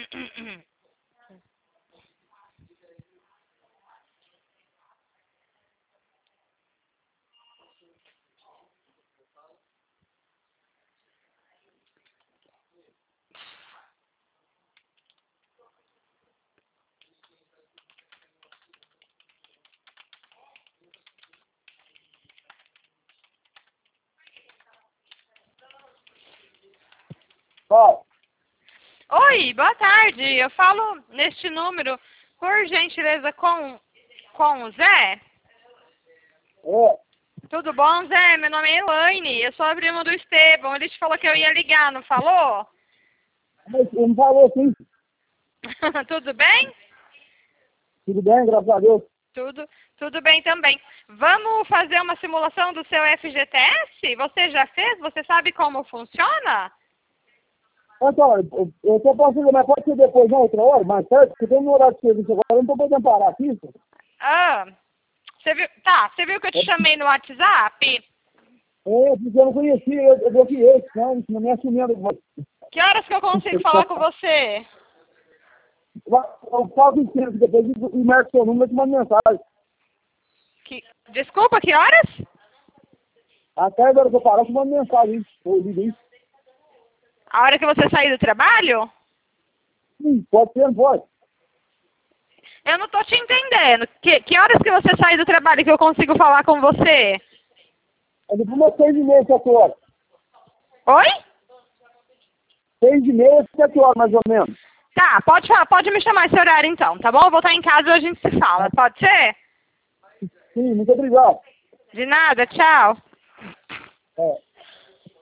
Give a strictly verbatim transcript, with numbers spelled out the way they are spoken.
Ó, Oi, boa tarde. Eu falo neste número, por gentileza, com, com o Zé. é, Tudo bom, Zé? Meu nome é Elaine. Eu sou a prima do Estevão. Ele te falou que eu ia ligar, não falou? mas ele me falou assim, Tudo bem? tudo bem, graças a Deus. Tudo, tudo bem também. Vamos fazer uma simulação do seu F G T S? Você já fez? Você sabe como funciona? Então, eu, eu tô passando, mas pode ser depois, não, outra hora, mais tarde, porque tem um horário de serviço agora, eu não tô podendo parar aqui. Pô. Ah, você viu? Tá, você viu que eu te chamei no WhatsApp? É, porque eu não conhecia, eu, eu bloqueei, não, isso não me assumindo. Que horas que eu consigo falar com você? Eu falo em tempo, depois e marco seu número e te mando mensagem. Que... Desculpa, que horas? Até agora que eu parar, eu te mando mensagem, hein? Eu ligo, hein? A hora que você sair do trabalho? Sim, pode ser, não pode. Eu não tô te entendendo. Que, que horas que você sai do trabalho que eu consigo falar com você? É depois umas seis e meia, sete horas. Oi? Seis e meia, sete horas, mais ou menos. Tá, pode, fa- pode me chamar esse horário então, tá bom? Eu vou estar em casa e a gente se fala. Pode ser? Sim, muito obrigado. De nada, tchau.